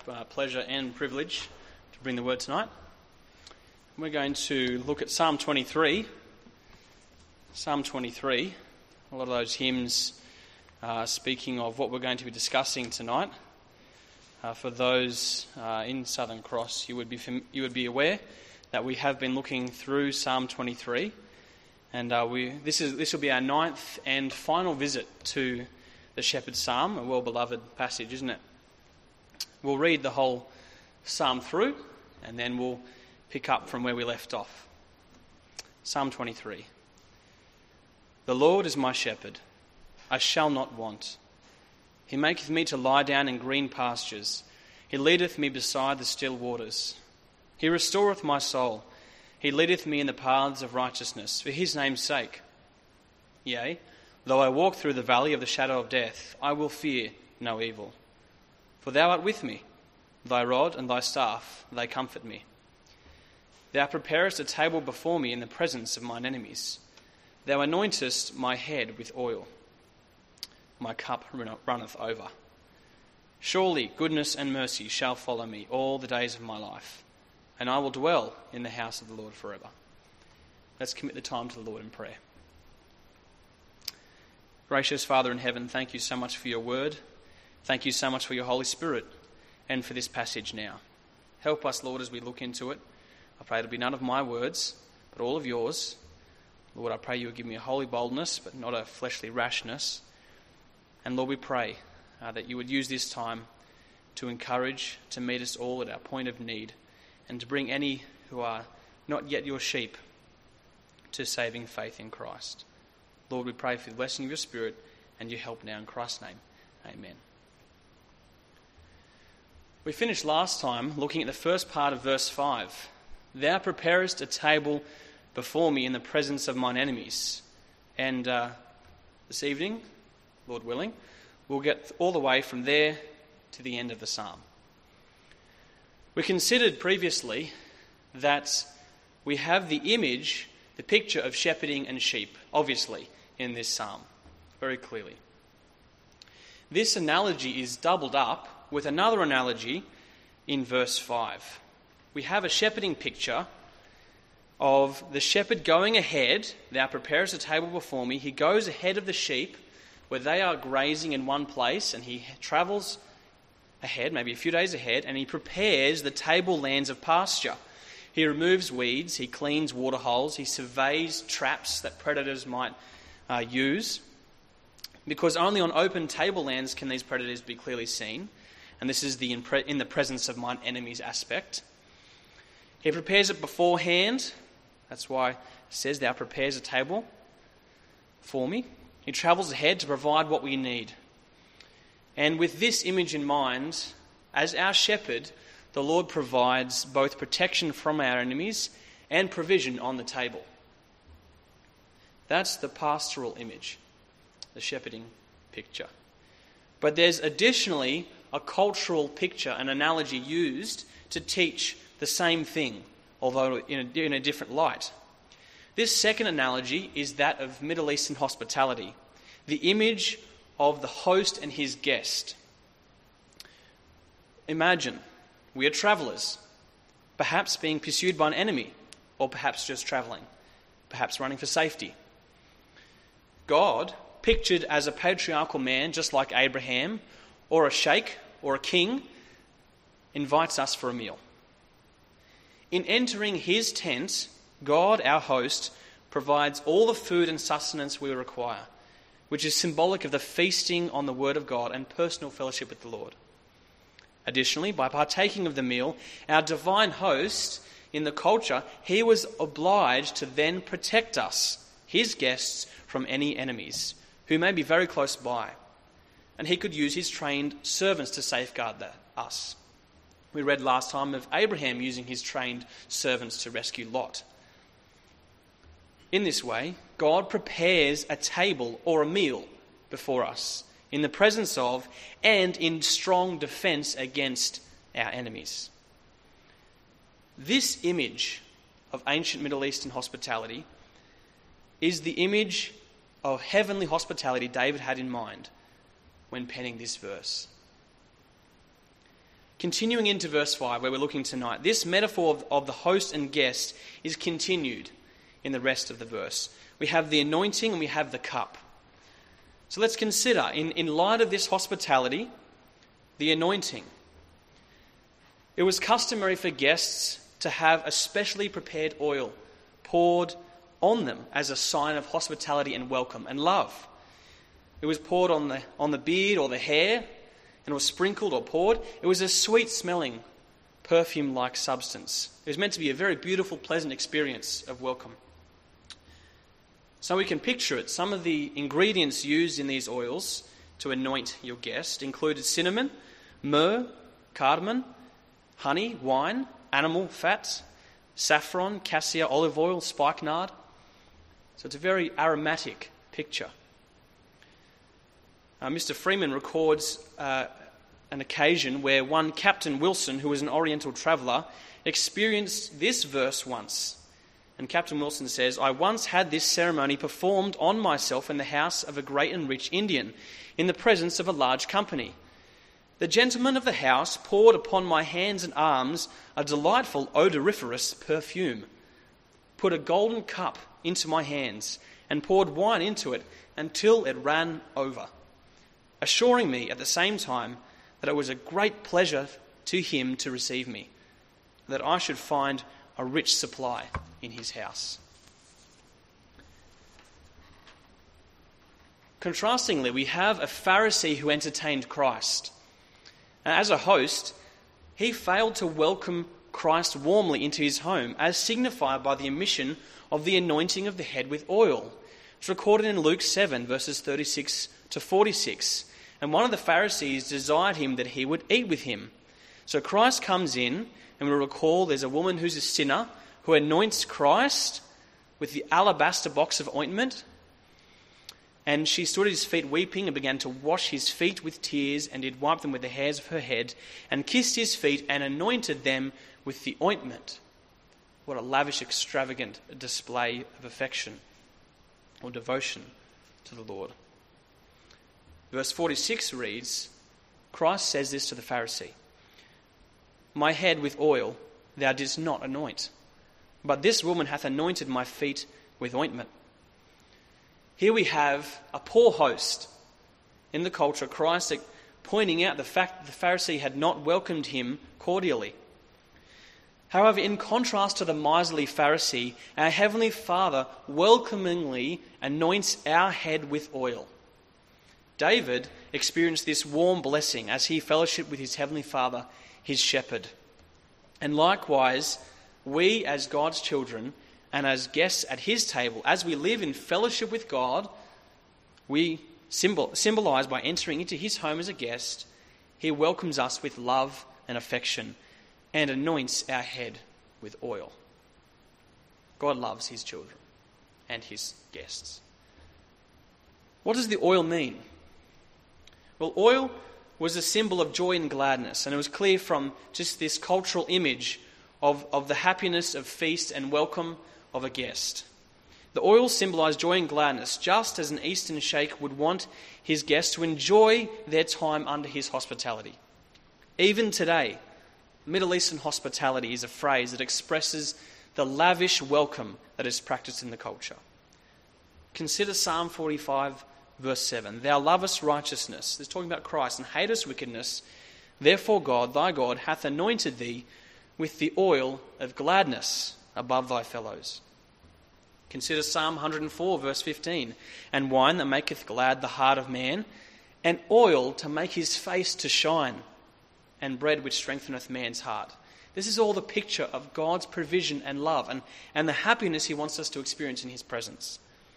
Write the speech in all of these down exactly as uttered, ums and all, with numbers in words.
uh, pleasure and privilege to bring the word tonight. We're going to look at Psalm twenty-three. Psalm twenty-three, a lot of those hymns uh, speaking of what we're going to be discussing tonight. Uh, for those uh, in Southern Cross, you would be fam- you would be aware that we have been looking through Psalm twenty-three, and uh, we this is this will be our ninth and final visit to the Shepherd's Psalm, a well-beloved passage, isn't it? We'll read the whole psalm through, and then we'll pick up from where we left off. Psalm twenty-three. The Lord is my shepherd, I shall not want. He maketh me to lie down in green pastures. He leadeth me beside the still waters. He restoreth my soul. He leadeth me in the paths of righteousness, for his name's sake. Yea, though I walk through the valley of the shadow of death, I will fear no evil. For thou art with me, thy rod and thy staff, they comfort me. Thou preparest a table before me in the presence of mine enemies. Thou anointest my head with oil. My cup runneth over. Surely goodness and mercy shall follow me all the days of my life, and I will dwell in the house of the Lord forever. Let's commit the time to the Lord in prayer. Gracious Father in heaven, thank you so much for your word. Thank you so much for your Holy Spirit and for this passage now. Help us, Lord, as we look into it. I pray it'll be none of my words, but all of yours. Lord, I pray you will give me a holy boldness, but not a fleshly rashness. And Lord, we pray uh, that you would use this time to encourage, to meet us all at our point of need, and to bring any who are not yet your sheep to saving faith in Christ. Lord, we pray for the blessing of your Spirit and your help now in Christ's name. Amen. We finished last time looking at the first part of verse five. Thou preparest a table before me in the presence of mine enemies. And uh, this evening, Lord willing, we'll get all the way from there to the end of the psalm. We considered previously that we have the image, the picture of shepherding and sheep, obviously, in this psalm, very clearly. This analogy is doubled up with another analogy in verse five. We have a shepherding picture of the shepherd going ahead. Thou preparest a table before me. He goes ahead of the sheep where they are grazing in one place, and he travels ahead, maybe a few days ahead, and he prepares the tablelands of pasture. He removes weeds, he cleans waterholes, he surveys traps that predators might uh, use, because only on open tablelands can these predators be clearly seen, and this is the in, pre- in the presence of mine enemies aspect. He prepares it beforehand. That's why it says, thou prepares a table for me. He travels ahead to provide what we need. And with this image in mind, as our shepherd, the Lord provides both protection from our enemies and provision on the table. That's the pastoral image, the shepherding picture. But there's additionally a cultural picture, an analogy used to teach the same thing, although in a, in a different light. This second analogy is that of Middle Eastern hospitality, the image of the host and his guest. Imagine, we are travellers, perhaps being pursued by an enemy, or perhaps just travelling, perhaps running for safety. God, pictured as a patriarchal man just like Abraham, or a sheikh, or a king, invites us for a meal. In entering his tent, God, our host, provides all the food and sustenance we require, which is symbolic of the feasting on the word of God and personal fellowship with the Lord. Additionally, by partaking of the meal, our divine host, in the culture, he was obliged to then protect us, his guests, from any enemies, who may be very close by. And he could use his trained servants to safeguard that, us. We read last time of Abraham using his trained servants to rescue Lot. In this way, God prepares a table or a meal before us in the presence of and in strong defense against our enemies. This image of ancient Middle Eastern hospitality is the image of heavenly hospitality David had in mind when penning this verse. Continuing into verse five, where we're looking tonight, this metaphor of, of the host and guest is continued in the rest of the verse. We have the anointing and we have the cup. So let's consider, in, in light of this hospitality, the anointing. It was customary for guests to have a specially prepared oil poured on them as a sign of hospitality and welcome and love. It was poured on the, on the beard or the hair, and was sprinkled or poured. It was a sweet-smelling, perfume-like substance. It was meant to be a very beautiful, pleasant experience of welcome. So we can picture it. Some of the ingredients used in these oils to anoint your guest included cinnamon, myrrh, cardamom, honey, wine, animal fats, saffron, cassia, olive oil, spikenard. So it's a very aromatic picture. Uh, Mister Freeman records uh, an occasion where one Captain Wilson, who was an Oriental traveller, experienced this verse once. And Captain Wilson says, "I once had this ceremony performed on myself in the house of a great and rich Indian, in the presence of a large company. The gentleman of the house poured upon my hands and arms a delightful odoriferous perfume, put a golden cup into my hands, and poured wine into it until it ran over, assuring me at the same time that it was a great pleasure to him to receive me, that I should find a rich supply in his house." Contrastingly, we have a Pharisee who entertained Christ. And as a host, he failed to welcome Christ warmly into his home, as signified by the omission of the anointing of the head with oil. It's recorded in Luke seven, verses thirty-six to forty-six. And one of the Pharisees desired him that he would eat with him. So Christ comes in, and we recall there's a woman who's a sinner who anoints Christ with the alabaster box of ointment. And she stood at his feet weeping and began to wash his feet with tears, and did wipe them with the hairs of her head, and kissed his feet and anointed them with the ointment. What a lavish, extravagant display of affection or devotion to the Lord. Verse forty-six reads, Christ says this to the Pharisee, "My head with oil thou didst not anoint, but this woman hath anointed my feet with ointment." Here we have a poor host in the culture, Christ pointing out the fact that the Pharisee had not welcomed him cordially. However, in contrast to the miserly Pharisee, our Heavenly Father welcomingly anoints our head with oil. David experienced this warm blessing as he fellowshiped with his Heavenly Father, his shepherd. And likewise, we as God's children and as guests at his table, as we live in fellowship with God, we symbol, symbolize by entering into his home as a guest, he welcomes us with love and affection and anoints our head with oil. God loves his children and his guests. What does the oil mean? Well, oil was a symbol of joy and gladness, and it was clear from just this cultural image of, of the happiness of feast and welcome of a guest. The oil symbolized joy and gladness, just as an Eastern sheikh would want his guests to enjoy their time under his hospitality. Even today, Middle Eastern hospitality is a phrase that expresses the lavish welcome that is practiced in the culture. Consider Psalm forty-five, verse seven. "Thou lovest righteousness," this is talking about Christ, "and hatest wickedness. Therefore God, thy God, hath anointed thee with the oil of gladness above thy fellows." Consider Psalm one hundred four, verse fifteen. "And wine that maketh glad the heart of man, and oil to make his face to shine, and bread which strengtheneth man's heart." This is all the picture of God's provision and love and, and the happiness he wants us to experience in his presence.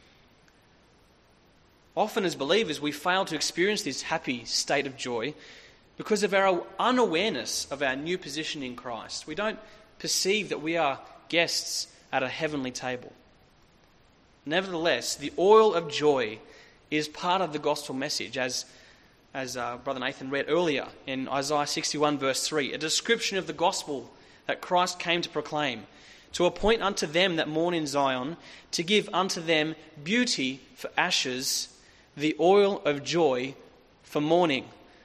Often as believers, we fail to experience this happy state of joy because of our unawareness of our new position in Christ. We don't perceive that we are guests at a heavenly table. Nevertheless, the oil of joy is part of the gospel message, as, as uh, Brother Nathan read earlier in Isaiah sixty-one, verse three, a description of the gospel that Christ came to proclaim, to appoint unto them that mourn in Zion, to give unto them beauty for ashes, the oil of joy for mourning,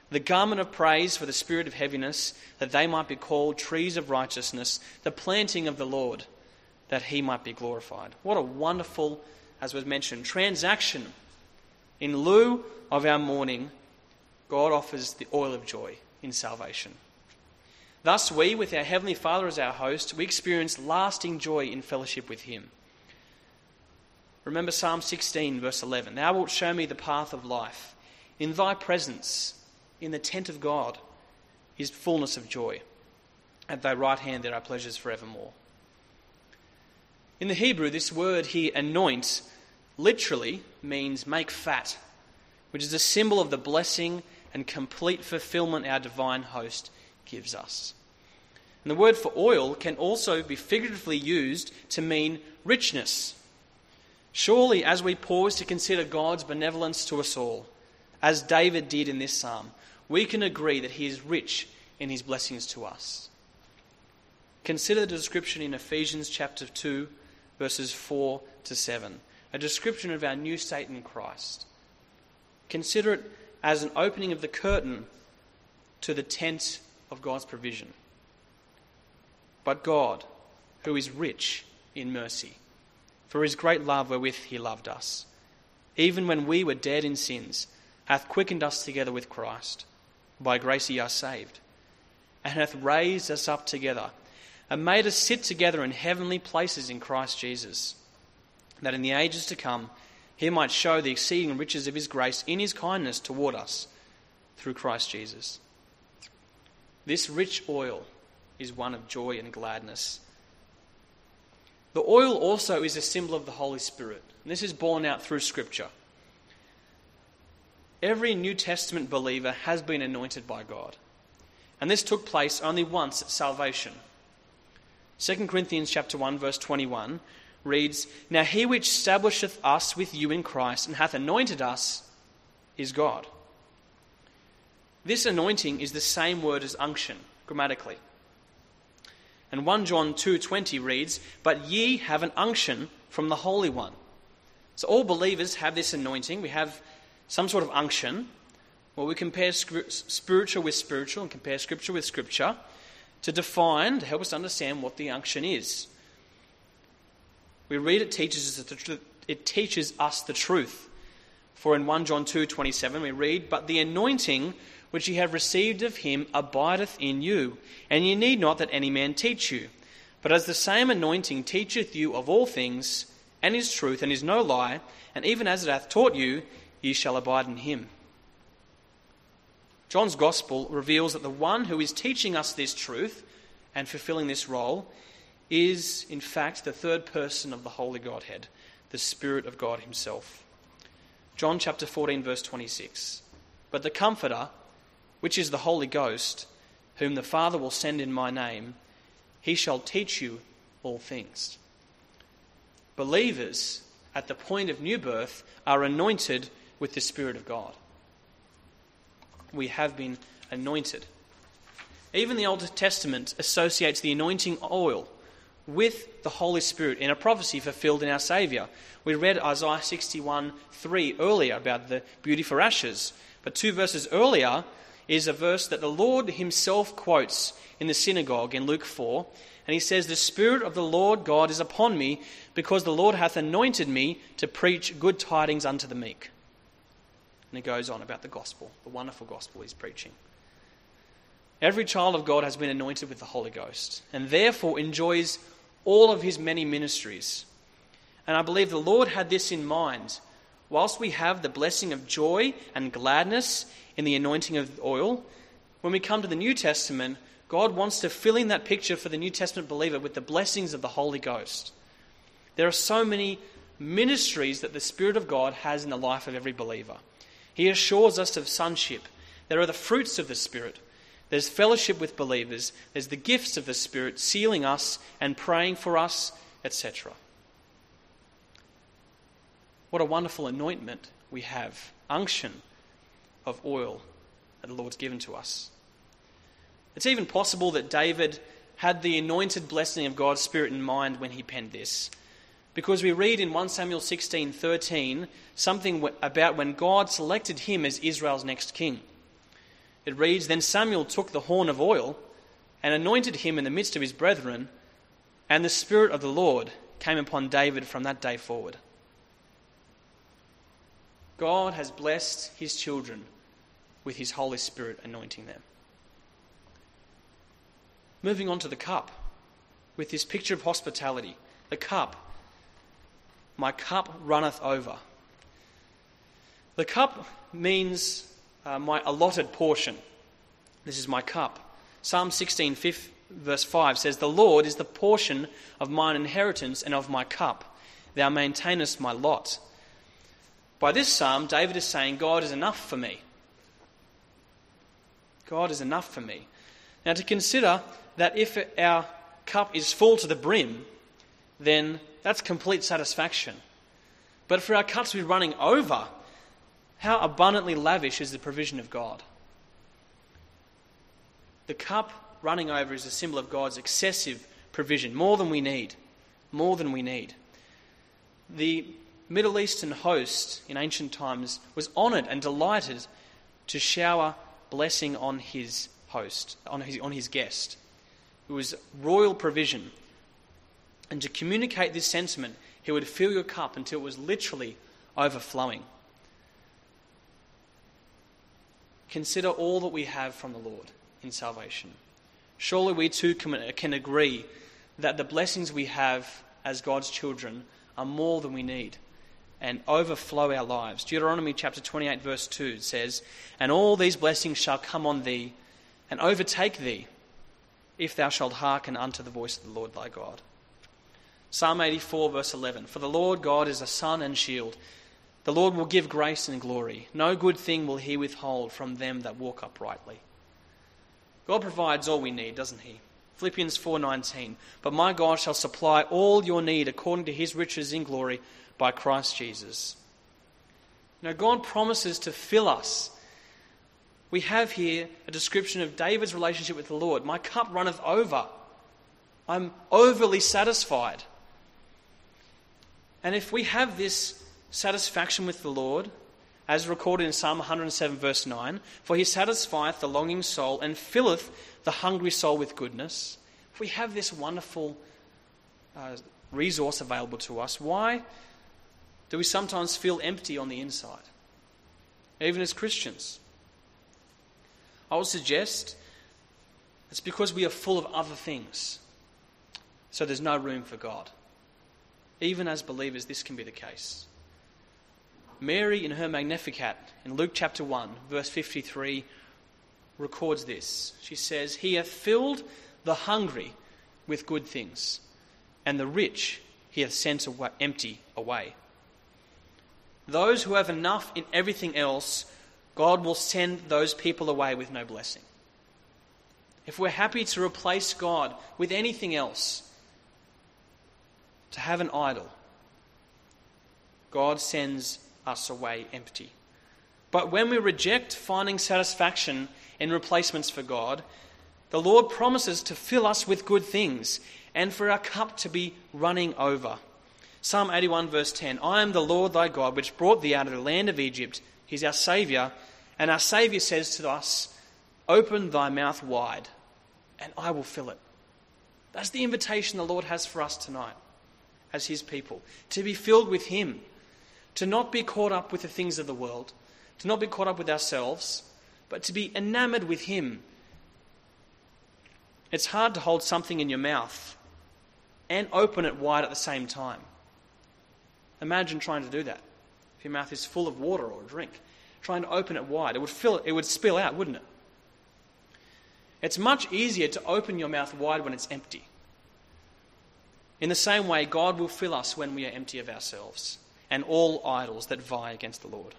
the garment of praise for the spirit of heaviness, that they might be called trees of righteousness, the planting of the Lord, that he might be glorified. What a wonderful, as was mentioned, transaction. In lieu of our mourning, God offers the oil of joy in salvation. Thus we, with our Heavenly Father as our host, we experience lasting joy in fellowship with him. Remember Psalm sixteen, verse eleven. Thou wilt show me the path of life. In thy presence, in the tent of God, is fullness of joy. At thy right hand there are pleasures forevermore. In the Hebrew, this word here, anoint, literally means make fat, which is a symbol of the blessing and complete fulfillment our divine host gives us. And the word for oil can also be figuratively used to mean richness. Surely, as we pause to consider God's benevolence to us all, as David did in this psalm, we can agree that he is rich in his blessings to us. Consider the description in Ephesians chapter two, verses four to seven, a description of our new state in Christ. Consider it as an opening of the curtain to the tent of God's provision. But God, who is rich in mercy, for his great love wherewith he loved us, even when we were dead in sins, hath quickened us together with Christ. By grace ye are saved, and hath raised us up together, and made us sit together in heavenly places in Christ Jesus, that in the ages to come he might show the exceeding riches of his grace in his kindness toward us through Christ Jesus. This rich oil is one of joy and gladness. The oil also is a symbol of the Holy Spirit, and this is borne out through Scripture. Every New Testament believer has been anointed by God, and this took place only once at salvation. Second Corinthians chapter one, verse twenty-one reads, Now he which establisheth us with you in Christ and hath anointed us is God. This anointing is the same word as unction, grammatically. And First John two twenty reads, But ye have an unction from the Holy One. So all believers have this anointing. We have some sort of unction, where we compare spiritual with spiritual and compare Scripture with Scripture to define, to help us understand what the unction is. We read it teaches us the truth. It teaches us the truth. For in First John two twenty-seven we read, But the anointing which ye have received of him abideth in you, and ye need not that any man teach you. But as the same anointing teacheth you of all things, and is truth, and is no lie, and even as it hath taught you, ye shall abide in him. John's Gospel reveals that the one who is teaching us this truth and fulfilling this role is, in fact, the third person of the Holy Godhead, the Spirit of God himself. John chapter fourteen, verse twenty-six. But the Comforter, which is the Holy Ghost, whom the Father will send in my name, he shall teach you all things. Believers, at the point of new birth, are anointed with the Spirit of God. We have been anointed. Even the Old Testament associates the anointing oil with the Holy Spirit in a prophecy fulfilled in our Saviour. We read Isaiah sixty-one three earlier about the beauty for ashes, but two verses earlier is a verse that the Lord himself quotes in the synagogue in Luke four, and he says, The Spirit of the Lord God is upon me, because the Lord hath anointed me to preach good tidings unto the meek. And he goes on about the gospel, the wonderful gospel he's preaching. Every child of God has been anointed with the Holy Ghost, and therefore enjoys all of his many ministries. And I believe the Lord had this in mind. Whilst we have the blessing of joy and gladness in the anointing of oil, when we come to the New Testament, God wants to fill in that picture for the New Testament believer with the blessings of the Holy Ghost. There are so many ministries that the Spirit of God has in the life of every believer. He assures us of sonship. There are the fruits of the Spirit. There's fellowship with believers. There's the gifts of the Spirit sealing us and praying for us, et cetera. What a wonderful anointment we have. Unction of oil that the Lord's given to us. It's even possible that David had the anointed blessing of God's Spirit in mind when he penned this. Because we read in First Samuel sixteen thirteen something about when God selected him as Israel's next king. It it reads, "Then Samuel took the horn of oil and anointed him in the midst of his brethren, and the Spirit of the Lord came upon David from that day forward." God has blessed his children with his Holy Spirit anointing them. Moving on to the cup, with this picture of hospitality. The cup. My cup runneth over. The cup means uh, my allotted portion. This is my cup. Psalm sixteen, verse five says, "The Lord is the portion of mine inheritance and of my cup. Thou maintainest my lot." By this psalm, David is saying, God is enough for me. God is enough for me. Now, to consider that if our cup is full to the brim, then that's complete satisfaction. But for our cup to be running over, how abundantly lavish is the provision of God? The cup running over is a symbol of God's excessive provision, more than we need, more than we need. The Middle Eastern host in ancient times was honoured and delighted to shower blessing on his host, on his, on his guest. It was royal provision. And to communicate this sentiment, he would fill your cup until it was literally overflowing. Consider all that we have from the Lord in salvation. Surely we too can, can agree that the blessings we have as God's children are more than we need and overflow our lives. Deuteronomy chapter twenty-eight verse two says, "And all these blessings shall come on thee and overtake thee, if thou shalt hearken unto the voice of the Lord thy God." Psalm eighty-four verse eleven, "For the Lord God is a sun and shield. The Lord will give grace and glory. No good thing will he withhold from them that walk uprightly." God provides all we need, doesn't he? Philippians four nineteen, "But my God shall supply all your need according to his riches in glory by Christ Jesus." Now, God promises to fill us. We have here a description of David's relationship with the Lord. My cup runneth over. I'm overly satisfied. And if we have this satisfaction with the Lord, as recorded in Psalm one hundred seven verse nine, "For he satisfieth the longing soul and filleth the hungry soul with goodness." If we have this wonderful uh, resource available to us, why do we sometimes feel empty on the inside, even as Christians? I would suggest it's because we are full of other things, so there's no room for God. Even as believers, this can be the case. Mary, in her Magnificat, in Luke chapter one, verse fifty-three, records this. She says, "He hath filled the hungry with good things, and the rich he hath sent away, empty away." Those who have enough in everything else, God will send those people away with no blessing. If we're happy to replace God with anything else, to have an idol, God sends us away empty. But when we reject finding satisfaction in replacements for God, the Lord promises to fill us with good things and for our cup to be running over. Psalm eighty-one verse ten, "I am the Lord thy God, which brought thee out of the land of Egypt." He's our Saviour. And our Saviour says to us, "Open thy mouth wide, and I will fill it." That's the invitation the Lord has for us tonight as his people. To be filled with him. To not be caught up with the things of the world. To not be caught up with ourselves. But to be enamoured with him. It's hard to hold something in your mouth and open it wide at the same time. Imagine trying to do that. If your mouth is full of water or a drink, trying to open it wide, it would fill it, it would spill out, wouldn't it? It's much easier to open your mouth wide when it's empty. In the same way, God will fill us when we are empty of ourselves and all idols that vie against the Lord.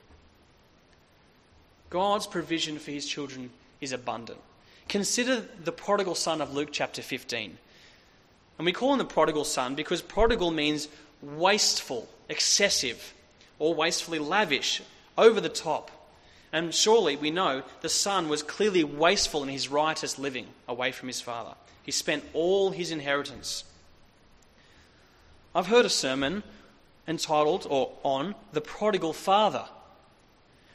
God's provision for his children is abundant. Consider the prodigal son of Luke chapter fifteen. And we call him the prodigal son because prodigal means wasteful, excessive, or wastefully lavish, over the top. And surely we know the son was clearly wasteful in his riotous living away from his father. He spent all his inheritance. I've heard a sermon entitled or on the prodigal father,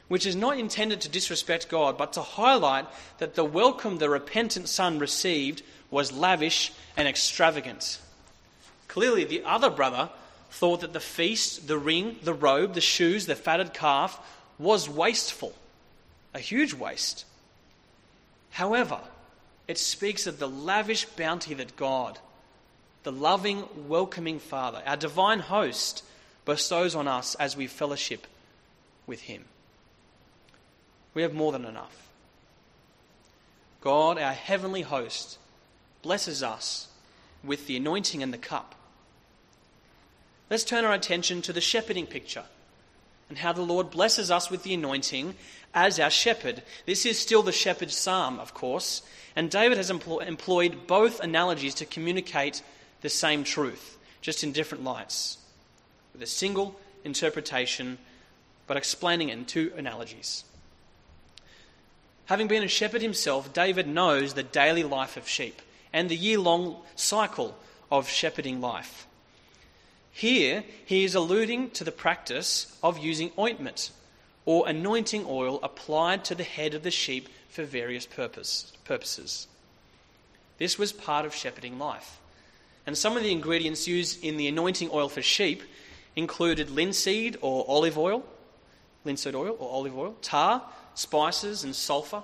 which is not intended to disrespect God, but to highlight that the welcome the repentant son received was lavish and extravagant. Clearly, the other brother thought that the feast, the ring, the robe, the shoes, the fatted calf was wasteful, a huge waste. However, it speaks of the lavish bounty that God, the loving, welcoming Father, our divine host, bestows on us as we fellowship with him. We have more than enough. God, our heavenly host, blesses us with the anointing and the cup. Let's turn our attention to the shepherding picture and how the Lord blesses us with the anointing as our shepherd. This is still the shepherd's psalm, of course, and David has empl- employed both analogies to communicate the same truth, just in different lights, with a single interpretation, but explaining it in two analogies. Having been a shepherd himself, David knows the daily life of sheep and the year-long cycle of shepherding life. Here, he is alluding to the practice of using ointment or anointing oil applied to the head of the sheep for various purpose, purposes. This was part of shepherding life. And some of the ingredients used in the anointing oil for sheep included linseed or olive oil, linseed oil or olive oil, tar, spices and sulfur.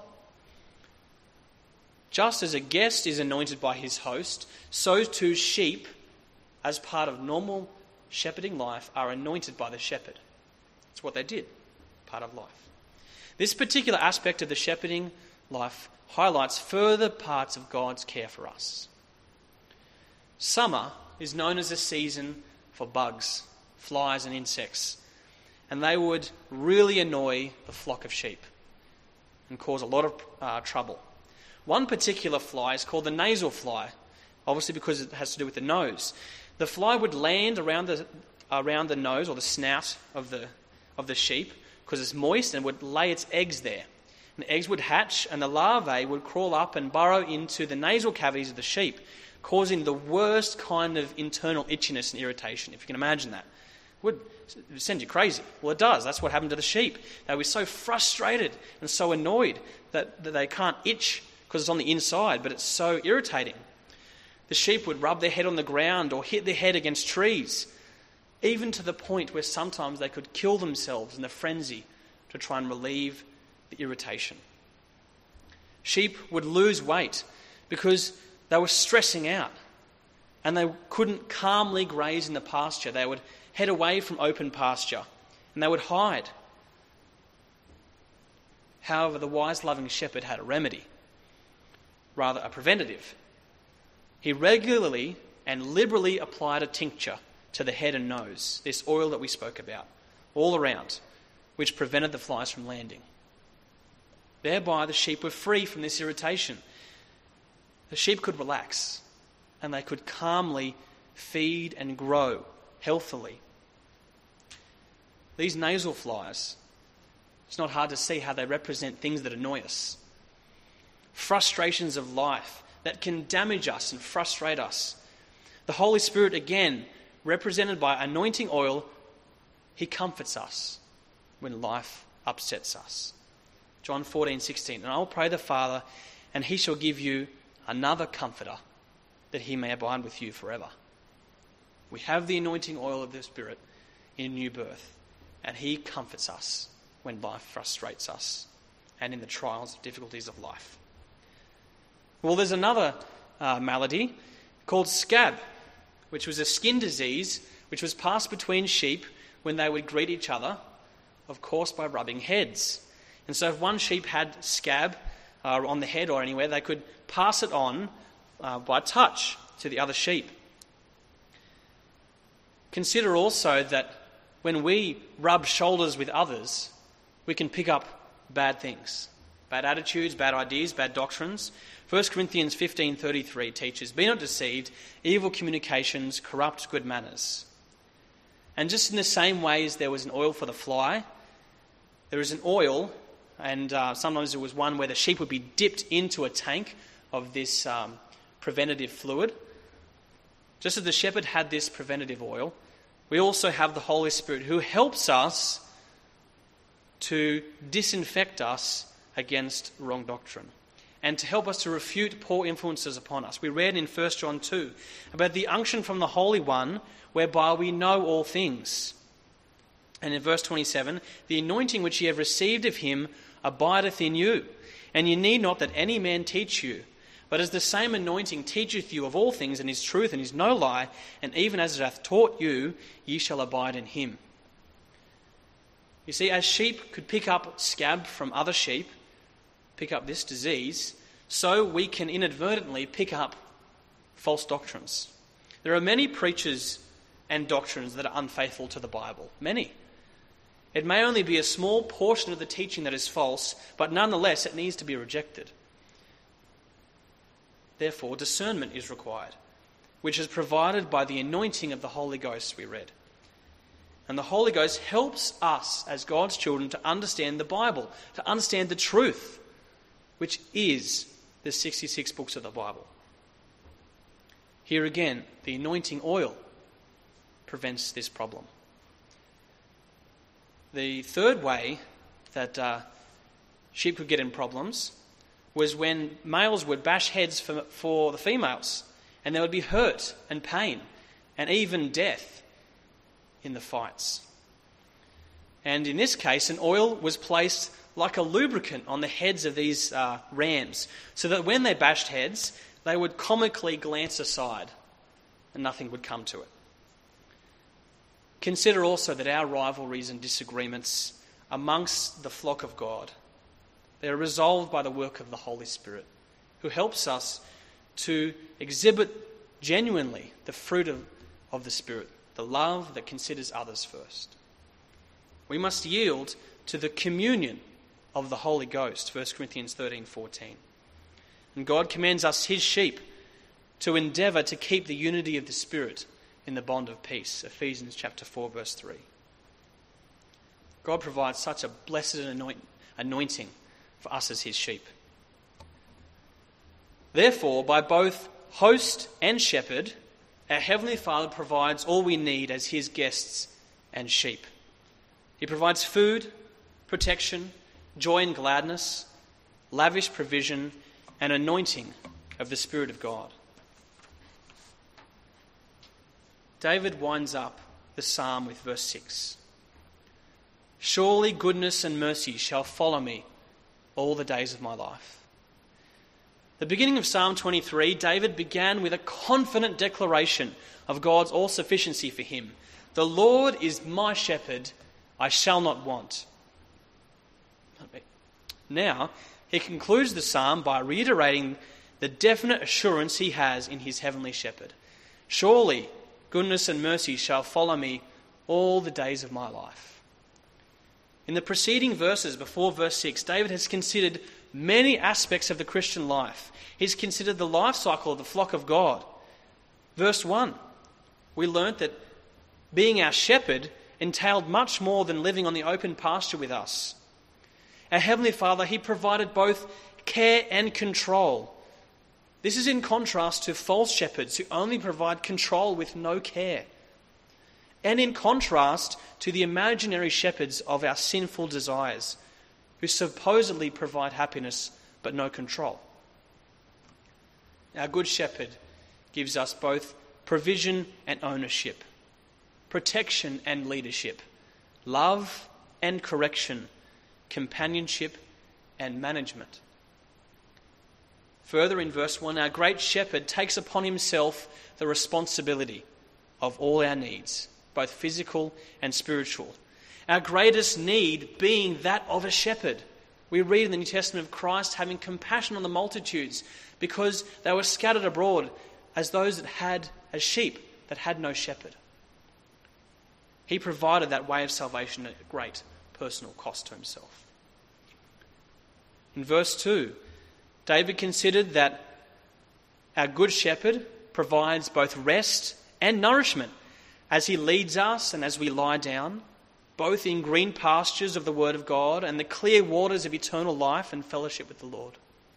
Just as a guest is anointed by his host, so too sheep, as part of normal shepherding life, are anointed by the shepherd. That's what they did, part of life. This particular aspect of the shepherding life highlights further parts of God's care for us. Summer is known as a season for bugs, flies and insects, and they would really annoy the flock of sheep and cause a lot of uh, trouble. One particular fly is called the nasal fly, obviously because it has to do with the nose. The fly would land around the around the nose or the snout of the of the sheep because it's moist and would lay its eggs there. And the eggs would hatch and the larvae would crawl up and burrow into the nasal cavities of the sheep, causing the worst kind of internal itchiness and irritation, if you can imagine that. It would send you crazy. Well, it does. That's what happened to the sheep. They were so frustrated and so annoyed that, that they can't itch because it's on the inside, but it's so irritating. The sheep would rub their head on the ground or hit their head against trees, even to the point where sometimes they could kill themselves in a frenzy to try and relieve the irritation. Sheep would lose weight because they were stressing out and they couldn't calmly graze in the pasture. They would head away from open pasture and they would hide. However, the wise, loving shepherd had a remedy, rather a preventative. He regularly and liberally applied a tincture to the head and nose, this oil that we spoke about, all around, which prevented the flies from landing. Thereby, the sheep were free from this irritation. The sheep could relax, and they could calmly feed and grow healthily. These nasal flies, it's not hard to see how they represent things that annoy us. Frustrations of life that can damage us and frustrate us. The Holy Spirit, again, represented by anointing oil, he comforts us when life upsets us. John fourteen sixteen, and I will pray the Father, and he shall give you another comforter, that he may abide with you forever. We have the anointing oil of the Spirit in new birth, and he comforts us when life frustrates us and in the trials and difficulties of life. Well, there's another uh, malady called scab, which was a skin disease which was passed between sheep when they would greet each other, of course by rubbing heads. And so if one sheep had scab uh, on the head or anywhere, they could pass it on uh, by touch to the other sheep. Consider also that when we rub shoulders with others, we can pick up bad things, bad attitudes, bad ideas, bad doctrines. First Corinthians fifteen thirty-three teaches, "Be not deceived, evil communications corrupt good manners." And just in the same way as there was an oil for the fly, there is an oil, and uh, sometimes it was one where the sheep would be dipped into a tank of this um, preventative fluid. Just as the shepherd had this preventative oil, we also have the Holy Spirit who helps us to disinfect us against wrong doctrine and to help us to refute poor influences upon us. We read in First John two about the unction from the Holy One whereby we know all things. And in verse twenty-seven, the anointing which ye have received of him abideth in you, and ye need not that any man teach you. But as the same anointing teacheth you of all things, and is truth, and is no lie, and even as it hath taught you, ye shall abide in him. You see, as sheep could pick up scab from other sheep, pick up this disease, so we can inadvertently pick up false doctrines. There are many preachers and doctrines that are unfaithful to the Bible. Many. It may only be a small portion of the teaching that is false, but nonetheless it needs to be rejected. Therefore, discernment is required, which is provided by the anointing of the Holy Ghost we read. And the Holy Ghost helps us as God's children to understand the Bible, to understand the truth, which is the sixty-six books of the Bible. Here again, the anointing oil prevents this problem. The third way that uh, sheep could get in problems was when males would bash heads for, for the females, and there would be hurt and pain and even death in the fights. And in this case, an oil was placed like a lubricant on the heads of these uh, rams, so that when they bashed heads, they would comically glance aside and nothing would come to it. Consider also that our rivalries and disagreements amongst the flock of God, they are resolved by the work of the Holy Spirit, who helps us to exhibit genuinely the fruit of, of the Spirit, the love that considers others first. We must yield to the communion of the Holy Ghost, First Corinthians thirteen fourteen. And God commands us, his sheep, to endeavour to keep the unity of the Spirit in the bond of peace, Ephesians chapter four, verse three. God provides such a blessed anoint, anointing for us as his sheep. Therefore, by both host and shepherd, our Heavenly Father provides all we need as his guests and sheep. He provides food, protection, joy and gladness, lavish provision, and anointing of the Spirit of God. David winds up the psalm with verse six. Surely goodness and mercy shall follow me all the days of my life. The beginning of Psalm twenty-three, David began with a confident declaration of God's all-sufficiency for him. The Lord is my shepherd, I shall not want. Now, he concludes the psalm by reiterating the definite assurance he has in his heavenly shepherd. Surely goodness and mercy shall follow me all the days of my life. In the preceding verses before verse six, David has considered many aspects of the Christian life. He's considered the life cycle of the flock of God. Verse one, we learnt that being our shepherd entailed much more than living on the open pasture with us. Our Heavenly Father, he provided both care and control. This is in contrast to false shepherds who only provide control with no care. And in contrast to the imaginary shepherds of our sinful desires, who supposedly provide happiness but no control. Our good shepherd gives us both provision and ownership, protection and leadership, love and correction, companionship and management. Further in verse one, our great shepherd takes upon himself the responsibility of all our needs, both physical and spiritual. Our greatest need being that of a shepherd. We read in the New Testament of Christ having compassion on the multitudes because they were scattered abroad as those that had, as sheep that had no shepherd. He provided that way of salvation at great personal cost to himself. In verse two, David considered that our good shepherd provides both rest and nourishment as he leads us and as we lie down, both in green pastures of the Word of God and the clear waters of eternal life and fellowship with the Lord.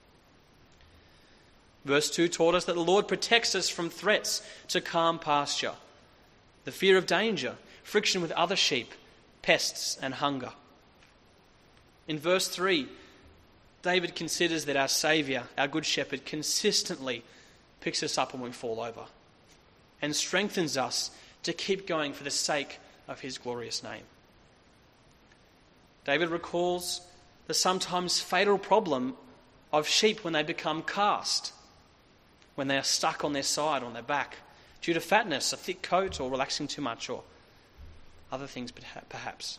Verse two taught us that the Lord protects us from threats to calm pasture, the fear of danger, friction with other sheep, pests and hunger. In verse three, David considers that our Saviour, our Good Shepherd, consistently picks us up when we fall over and strengthens us to keep going for the sake of his glorious name. David recalls the sometimes fatal problem of sheep when they become cast, when they are stuck on their side, on their back, due to fatness, a thick coat, or relaxing too much, or other things perhaps.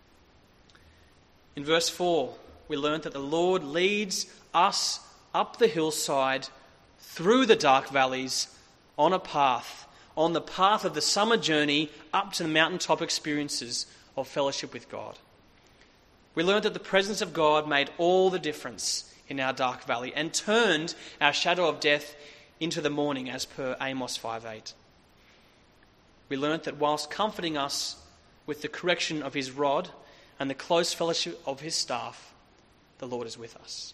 In verse four, we learn that the Lord leads us up the hillside, through the dark valleys, on a path, on the path of the summer journey up to the mountaintop experiences of fellowship with God. We learned that the presence of God made all the difference in our dark valley and turned our shadow of death into the morning, as per Amos five eight. We learnt that whilst comforting us with the correction of his rod and the close fellowship of his staff, the Lord is with us.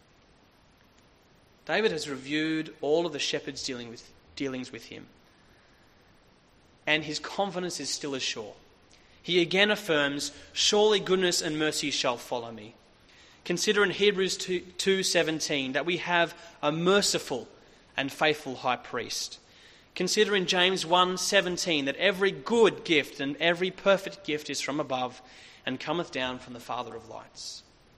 David has reviewed all of the shepherd's dealing with, dealings with him, and his confidence is still as sure. He again affirms, "Surely goodness and mercy shall follow me." Consider in Hebrews two seventeen that we have a merciful and faithful high priest. Consider in James one seventeen that every good gift and every perfect gift is from above and cometh down from the Father of lights.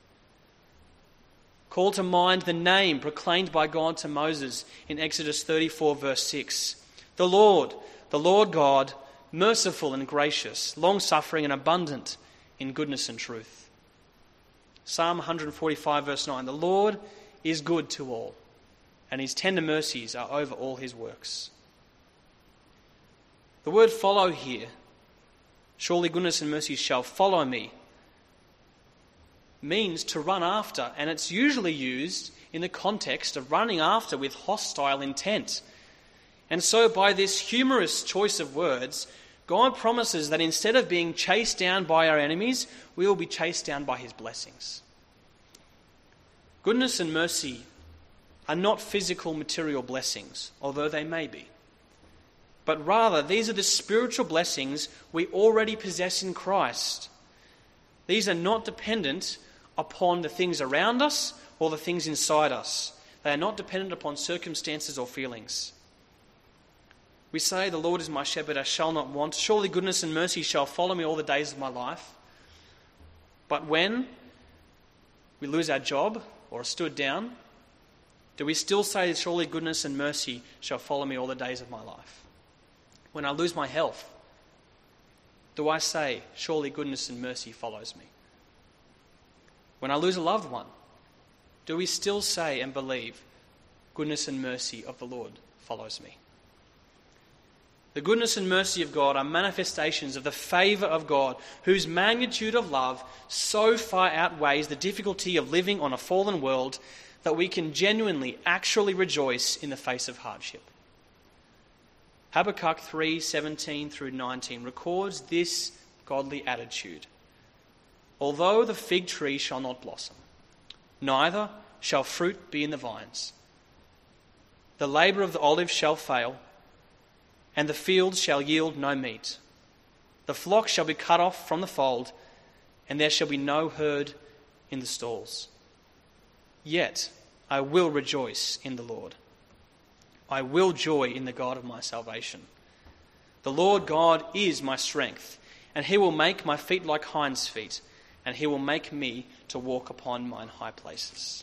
Call to mind the name proclaimed by God to Moses in Exodus thirty-four verse six. The Lord, the Lord God, merciful and gracious, long-suffering and abundant in goodness and truth. Psalm one forty-five verse nine. The Lord is good to all, and his tender mercies are over all his works. The word follow here, surely goodness and mercy shall follow me, means to run after, and it's usually used in the context of running after with hostile intent. And so by this humorous choice of words, God promises that instead of being chased down by our enemies, we will be chased down by his blessings. Goodness and mercy are not physical material blessings, although they may be. But rather, these are the spiritual blessings we already possess in Christ. These are not dependent upon the things around us or the things inside us. They are not dependent upon circumstances or feelings. We say, the Lord is my shepherd, I shall not want. Surely goodness and mercy shall follow me all the days of my life. But when we lose our job or are stood down, do we still say, surely goodness and mercy shall follow me all the days of my life? When I lose my health, do I say, surely goodness and mercy follows me? When I lose a loved one, do we still say and believe, goodness and mercy of the Lord follows me? The goodness and mercy of God are manifestations of the favour of God, whose magnitude of love so far outweighs the difficulty of living on a fallen world that we can genuinely, actually rejoice in the face of hardship. Habakkuk three seventeen through nineteen records this godly attitude. Although the fig tree shall not blossom, neither shall fruit be in the vines, the labour of the olive shall fail, and the fields shall yield no meat. The flock shall be cut off from the fold, and there shall be no herd in the stalls. Yet I will rejoice in the Lord. I will joy in the God of my salvation. The Lord God is my strength, and he will make my feet like hinds' feet, and he will make me to walk upon mine high places.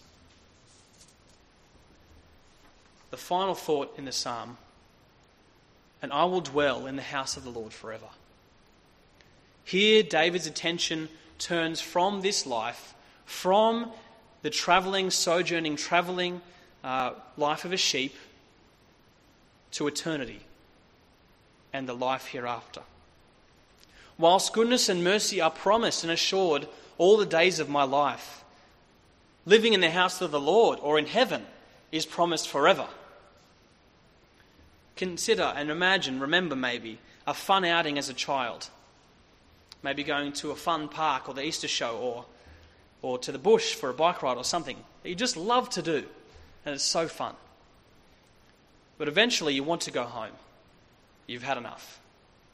The final thought in the psalm, and I will dwell in the house of the Lord forever. Here, David's attention turns from this life, from the travelling, sojourning, travelling uh, life of a sheep, to eternity and the life hereafter. Whilst goodness and mercy are promised and assured all the days of my life, living in the house of the Lord or in heaven is promised forever. Consider and imagine, remember maybe, a fun outing as a child. Maybe going to a fun park or the Easter show or, or to the bush for a bike ride or something that you just love to do, and it's so fun. But eventually you want to go home. You've had enough.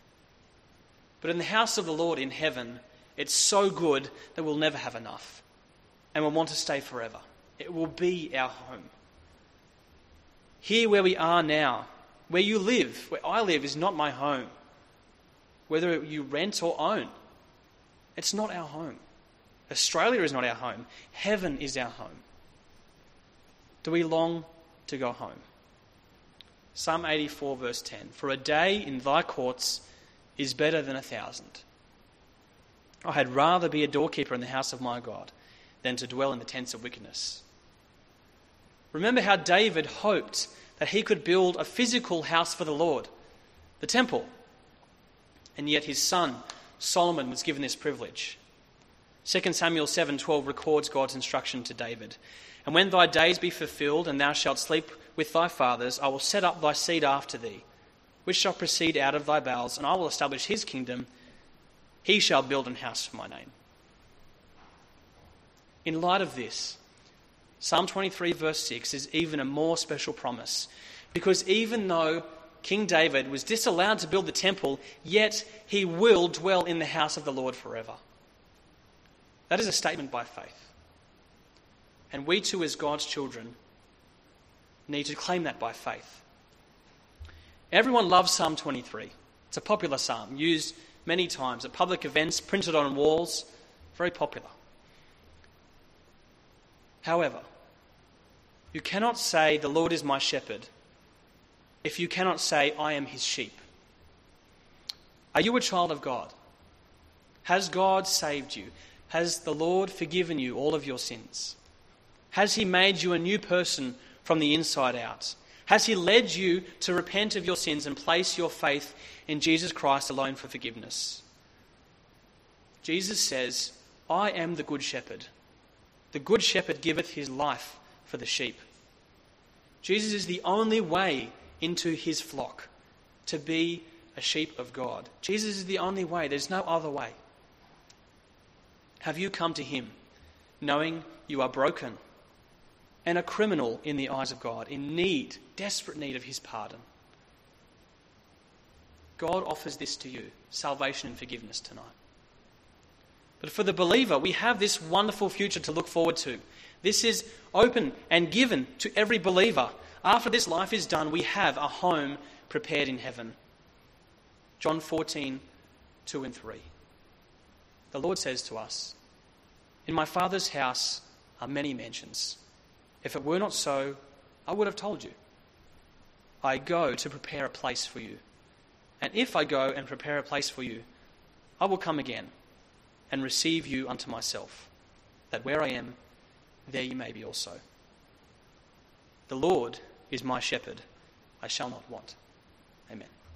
But in the house of the Lord in heaven, it's so good that we'll never have enough. and will want to stay forever. It will be our home. Here where we are now, where you live, where I live, is not my home. Whether you rent or own, it's not our home. Australia is not our home. Heaven is our home. Do we long to go home? Psalm eighty-four verse ten. For a day in thy courts is better than a thousand. I had rather be a doorkeeper in the house of my God than to dwell in the tents of wickedness. Remember how David hoped that he could build a physical house for the Lord, the temple. And yet his son, Solomon, was given this privilege. Second Samuel seven twelve records God's instruction to David. And when thy days be fulfilled, and thou shalt sleep with thy fathers, I will set up thy seed after thee, which shall proceed out of thy bowels, and I will establish his kingdom. He shall build an house for my name. In light of this, Psalm twenty-three verse six is even a more special promise, because even though King David was disallowed to build the temple, yet he will dwell in the house of the Lord forever. That is a statement by faith. And we too, as God's children, need to claim that by faith. Everyone loves Psalm twenty-three. It's a popular psalm, used many times at public events, printed on walls, very popular. However, you cannot say, the Lord is my shepherd, if you cannot say, I am his sheep. Are you a child of God? Has God saved you? Has the Lord forgiven you all of your sins? Has he made you a new person from the inside out? Has he led you to repent of your sins and place your faith in Jesus Christ alone for forgiveness? Jesus says, I am the good shepherd. The good shepherd giveth his life for the sheep. Jesus is the only way into his flock to be a sheep of God. Jesus is the only way. There's no other way. Have you come to him knowing you are broken and a criminal in the eyes of God, in need, desperate need of his pardon? God offers this to you, salvation and forgiveness tonight. But for the believer, we have this wonderful future to look forward to. This is open and given to every believer. After this life is done, we have a home prepared in heaven. John fourteen, two and three. The Lord says to us, in my Father's house are many mansions. If it were not so, I would have told you. I go to prepare a place for you. And if I go and prepare a place for you, I will come again and receive you unto myself, that where I am, there you may be also. The Lord is my shepherd, I shall not want. Amen.